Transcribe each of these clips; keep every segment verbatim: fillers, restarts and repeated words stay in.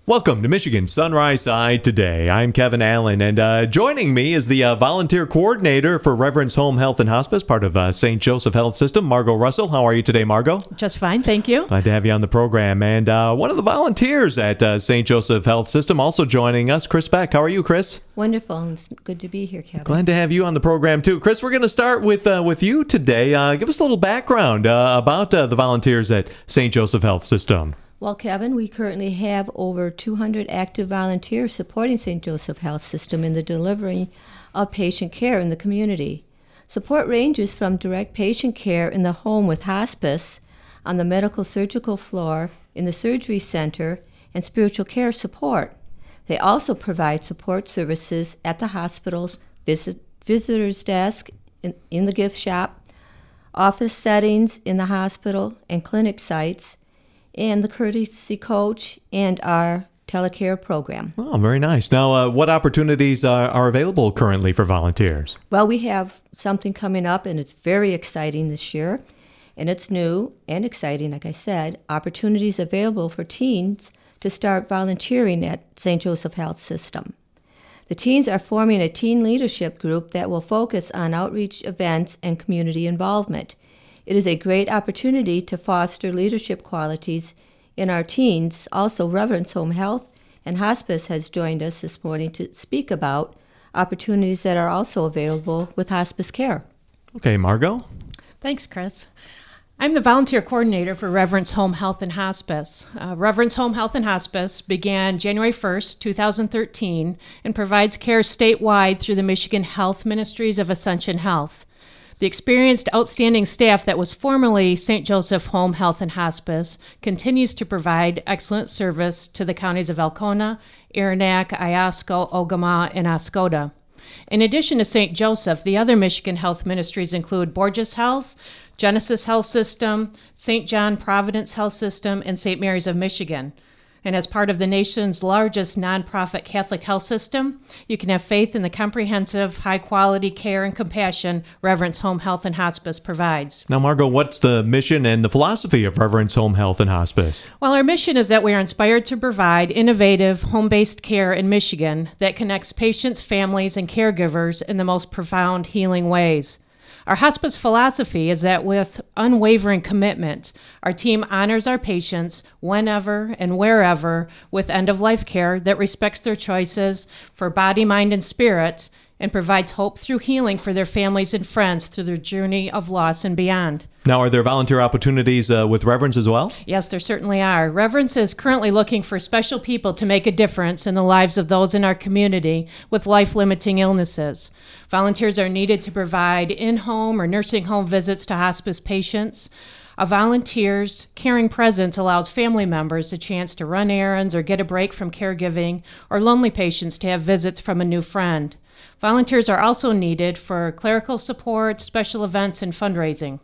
Welcome to Michigan Sunrise Side Today. I'm Kevin Allen, and uh, joining me is the uh, volunteer coordinator for Reverence Home Health and Hospice, part of uh, Saint Joseph Health System, Margot Russell. How are you today, Margot? Just fine, thank you. Glad to have you on the program. And uh, one of the volunteers at uh, Saint Joseph Health System also joining us, Chris Beck. How are you, Chris? Wonderful. It's good to be here, Kevin. Glad to have you on the program, too. Chris, we're going to start with uh, with you today. Uh, give us a little background uh, about uh, the volunteers at Saint Joseph Health System. Well, Kevin, we currently have over two hundred active volunteers supporting Saint Joseph Health System in the delivery of patient care in the community. Support ranges from direct patient care in the home with hospice, on the medical surgical floor, in the surgery center, and spiritual care support. They also provide support services at the hospital's visit, visitor's desk, in, in the gift shop, office settings in the hospital, and clinic sites, and the Courtesy Coach, and our telecare program. Oh, very nice. Now, uh, what opportunities are, are available currently for volunteers? Well, we have something coming up, and it's very exciting this year, and it's new and exciting, like I said. Opportunities available for teens to start volunteering at Saint Joseph Health System. The teens are forming a teen leadership group that will focus on outreach events and community involvement. It is a great opportunity to foster leadership qualities in our teens. Also, Reverence Home Health and Hospice has joined us this morning to speak about opportunities that are also available with hospice care. Okay, Margot? Thanks, Chris. I'm the volunteer coordinator for Reverence Home Health and Hospice. Uh, Reverence Home Health and Hospice began January first, two thousand thirteen, and provides care statewide through the Michigan Health Ministries of Ascension Health. The experienced, outstanding staff that was formerly Saint Joseph Home Health and Hospice continues to provide excellent service to the counties of Alcona, Aranac, Iosco, Ogama, and Oscoda. In addition to Saint Joseph, the other Michigan Health Ministries include Borges Health, Genesis Health System, Saint John Providence Health System, and Saint Mary's of Michigan. And as part of the nation's largest nonprofit Catholic health system, you can have faith in the comprehensive, high-quality care and compassion Reverence Home Health and Hospice provides. Now, Margot, what's the mission and the philosophy of Reverence Home Health and Hospice? Well, our mission is that we are inspired to provide innovative, home-based care in Michigan that connects patients, families, and caregivers in the most profound healing ways. Our hospice philosophy is that with unwavering commitment, our team honors our patients whenever and wherever with end-of-life care that respects their choices for body, mind, and spirit, and provides hope through healing for their families and friends through their journey of loss and beyond. Now, are there volunteer opportunities uh, with Reverence as well? Yes, there certainly are. Reverence is currently looking for special people to make a difference in the lives of those in our community with life-limiting illnesses. Volunteers are needed to provide in-home or nursing home visits to hospice patients. A volunteer's caring presence allows family members a chance to run errands or get a break from caregiving, or lonely patients to have visits from a new friend. Volunteers are also needed for clerical support, special events, and fundraising.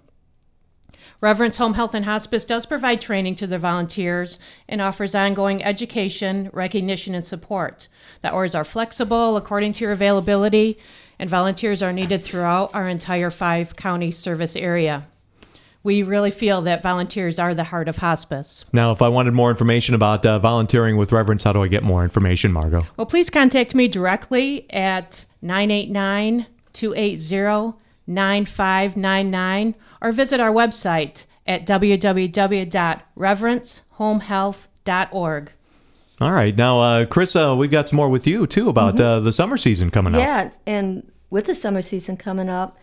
Reverence Home Health and Hospice does provide training to their volunteers and offers ongoing education, recognition, and support. The hours are flexible according to your availability, and volunteers are needed throughout our entire five-county service area. We really feel that volunteers are the heart of hospice. Now, if I wanted more information about uh, volunteering with Reverence, how do I get more information, Margot? Well, please contact me directly at nine eight nine, two eight zero, nine five nine nine or visit our website at w w w dot reverence home health dot org. All right. Now, uh, Chris, uh, we've got some more with you, too, about uh, the summer season coming up. Yeah, and with the summer season coming up,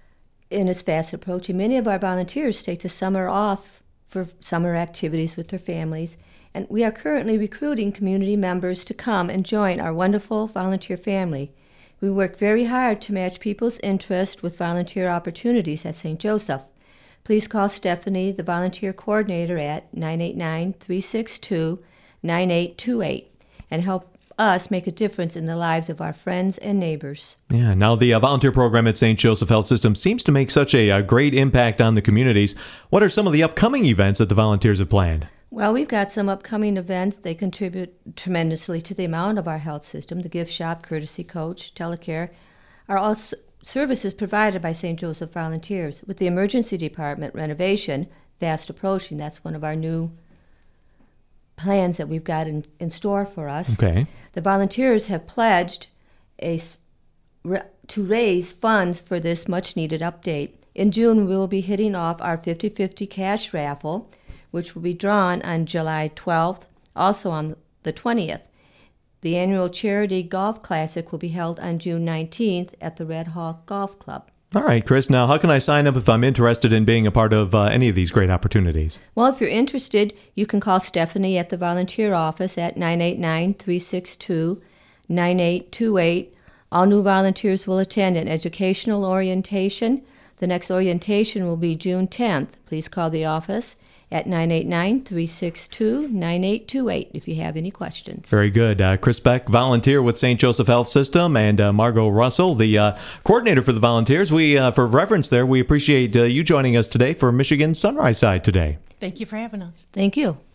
and it's fast approaching, many of our volunteers take the summer off for summer activities with their families, and we are currently recruiting community members to come and join our wonderful volunteer family. We work very hard to match people's interest with volunteer opportunities at Saint Joseph. Please call Stephanie, the volunteer coordinator, at nine eight nine, three six two, nine eight two eight and help us make a difference in the lives of our friends and neighbors. Yeah, now the uh, volunteer program at Saint Joseph Health System seems to make such a, a great impact on the communities. What are some of the upcoming events that the volunteers have planned? Well, we've got some upcoming events. They contribute tremendously to the amount of our health system. The gift shop, Courtesy Coach, telecare are all s- services provided by Saint Joseph volunteers. With the emergency department renovation fast approaching, that's one of our new plans that we've got in, in store for us. Okay. The volunteers have pledged a, to raise funds for this much-needed update. In June, we will be hitting off our fifty-fifty cash raffle, which will be drawn on July twelfth, also on the twentieth. The annual Charity Golf Classic will be held on June nineteenth at the Red Hawk Golf Club. All right, Chris. Now, how can I sign up if I'm interested in being a part of uh, any of these great opportunities? Well, if you're interested, you can call Stephanie at the volunteer office at nine eight nine, three six two, nine eight two eight. All new volunteers will attend an educational orientation. The next orientation will be June tenth. Please call the office at nine eight nine, three six two, nine eight two eight if you have any questions. Very good. Uh, Chris Beck, volunteer with Saint Joseph Health System, and uh, Margot Russell, the uh, coordinator for the volunteers. We, uh, for reference there, we appreciate uh, you joining us today for Michigan Sunrise Side today. Thank you for having us. Thank you.